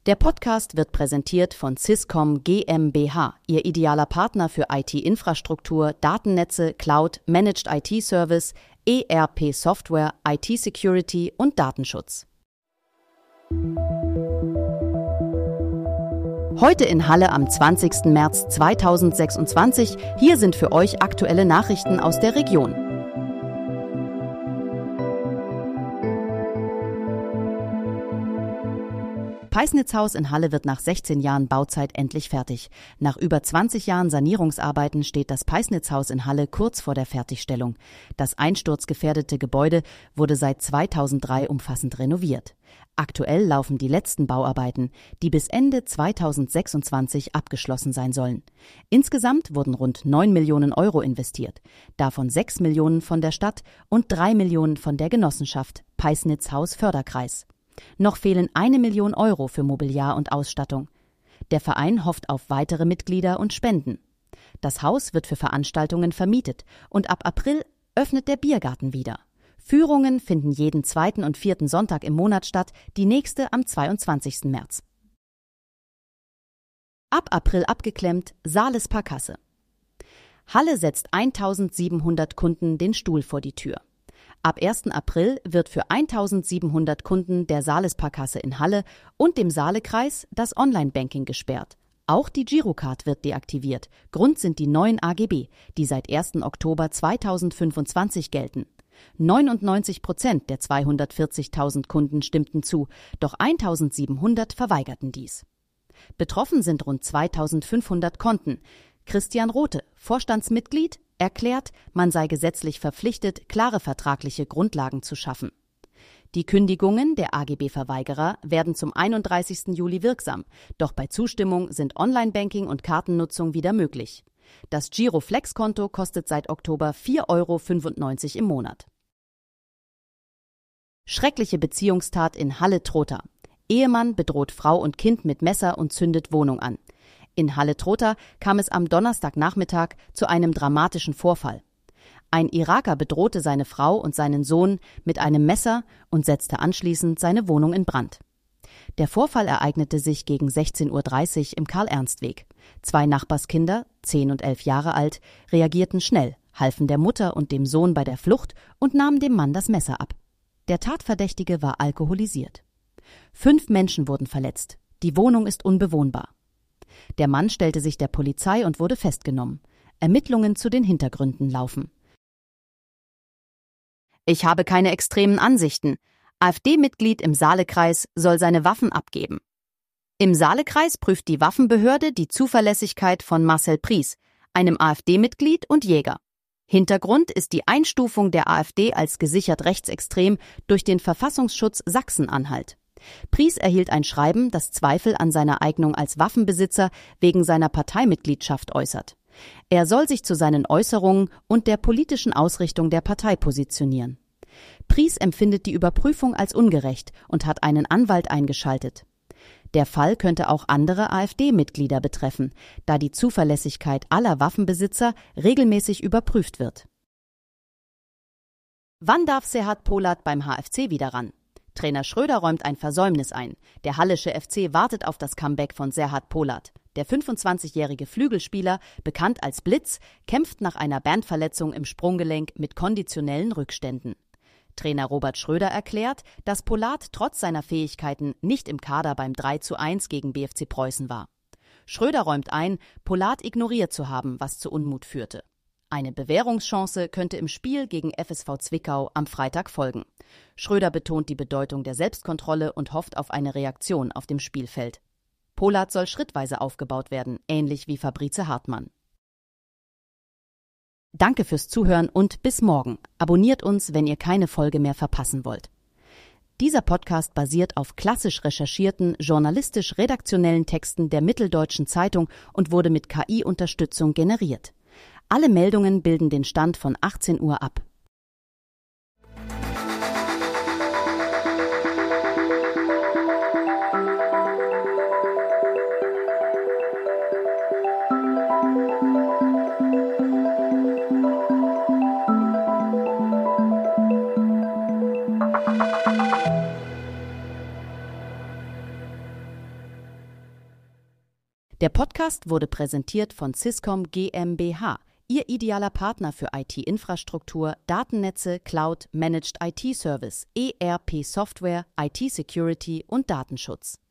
Der Podcast wird präsentiert von Swisscom GmbH, Ihr idealer Partner für IT-Infrastruktur, Datennetze, Cloud, Managed IT-Service, ERP-Software, IT-Security und Datenschutz. Heute in Halle am 20. März 2026. Hier sind für euch aktuelle Nachrichten aus der Region. Peisnitzhaus in Halle wird nach 16 Jahren Bauzeit endlich fertig. Nach über 20 Jahren Sanierungsarbeiten steht das Peisnitzhaus in Halle kurz vor der Fertigstellung. Das einsturzgefährdete Gebäude wurde seit 2003 umfassend renoviert. Aktuell laufen die letzten Bauarbeiten, die bis Ende 2026 abgeschlossen sein sollen. Insgesamt wurden rund 9 Millionen Euro investiert, davon 6 Millionen von der Stadt und 3 Millionen von der Genossenschaft Peisnitzhaus Förderkreis. Noch fehlen 1 Million Euro für Mobiliar und Ausstattung. Der Verein hofft auf weitere Mitglieder und Spenden. Das Haus wird für Veranstaltungen vermietet und ab April öffnet der Biergarten wieder. Führungen finden jeden 2. und 4. Sonntag im Monat statt, die nächste am 22. März. Ab April abgeklemmt, Saales Parkasse. Halle setzt 1700 Kunden den Stuhl vor die Tür. Ab 1. April wird für 1700 Kunden der Saales Parkasse in Halle und dem Saalekreis das Online-Banking gesperrt. Auch die Girocard wird deaktiviert. Grund sind die neuen AGB, die seit 1. Oktober 2025 gelten. 99% der 240.000 Kunden stimmten zu, doch 1.700 verweigerten dies. Betroffen sind rund 2.500 Konten. Christian Rothe, Vorstandsmitglied, erklärt, man sei gesetzlich verpflichtet, klare vertragliche Grundlagen zu schaffen. Die Kündigungen der AGB-Verweigerer werden zum 31. Juli wirksam, doch bei Zustimmung sind Online-Banking und Kartennutzung wieder möglich. Das Giroflex-Konto kostet seit Oktober 4,95 € im Monat. Schreckliche Beziehungstat in Halle-Trotha. Ehemann bedroht Frau und Kind mit Messer und zündet Wohnung an. In Halle-Trotha kam es am Donnerstagnachmittag zu einem dramatischen Vorfall. Ein Iraker bedrohte seine Frau und seinen Sohn mit einem Messer und setzte anschließend seine Wohnung in Brand. Der Vorfall ereignete sich gegen 16:30 Uhr im Karl-Ernst-Weg. 2 Nachbarskinder, 10 und 11 Jahre alt, reagierten schnell, halfen der Mutter und dem Sohn bei der Flucht und nahmen dem Mann das Messer ab. Der Tatverdächtige war alkoholisiert. 5 Menschen wurden verletzt. Die Wohnung ist unbewohnbar. Der Mann stellte sich der Polizei und wurde festgenommen. Ermittlungen zu den Hintergründen laufen. Ich habe keine extremen Ansichten. AfD-Mitglied im Saalekreis soll seine Waffen abgeben. Im Saalekreis prüft die Waffenbehörde die Zuverlässigkeit von Marcel Pries, einem AfD-Mitglied und Jäger. Hintergrund ist die Einstufung der AfD als gesichert rechtsextrem durch den Verfassungsschutz Sachsen-Anhalt. Pries erhielt ein Schreiben, das Zweifel an seiner Eignung als Waffenbesitzer wegen seiner Parteimitgliedschaft äußert. Er soll sich zu seinen Äußerungen und der politischen Ausrichtung der Partei positionieren. Pries empfindet die Überprüfung als ungerecht und hat einen Anwalt eingeschaltet. Der Fall könnte auch andere AfD-Mitglieder betreffen, da die Zuverlässigkeit aller Waffenbesitzer regelmäßig überprüft wird. Wann darf Serhat Polat beim HFC wieder ran? Trainer Schröder räumt ein Versäumnis ein. Der hallische FC wartet auf das Comeback von Serhat Polat. Der 25-jährige Flügelspieler, bekannt als Blitz, kämpft nach einer Bandverletzung im Sprunggelenk mit konditionellen Rückständen. Trainer Robert Schröder erklärt, dass Polat trotz seiner Fähigkeiten nicht im Kader beim 3:1 gegen BFC Preußen war. Schröder räumt ein, Polat ignoriert zu haben, was zu Unmut führte. Eine Bewährungschance könnte im Spiel gegen FSV Zwickau am Freitag folgen. Schröder betont die Bedeutung der Selbstkontrolle und hofft auf eine Reaktion auf dem Spielfeld. Polat soll schrittweise aufgebaut werden, ähnlich wie Fabrice Hartmann. Danke fürs Zuhören und bis morgen. Abonniert uns, wenn ihr keine Folge mehr verpassen wollt. Dieser Podcast basiert auf klassisch recherchierten, journalistisch-redaktionellen Texten der Mitteldeutschen Zeitung und wurde mit KI-Unterstützung generiert. Alle Meldungen bilden den Stand von 18 Uhr ab. Der Podcast wurde präsentiert von Syscom GmbH, Ihr idealer Partner für IT-Infrastruktur, Datennetze, Cloud, Managed IT-Service, ERP-Software, IT-Security und Datenschutz.